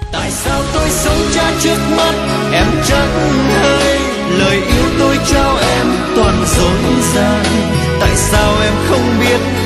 Tại sao tôi sống cha trước mắt em chẳng hay, lời yêu tôi trao em toàn dối gian. Tại sao em không biết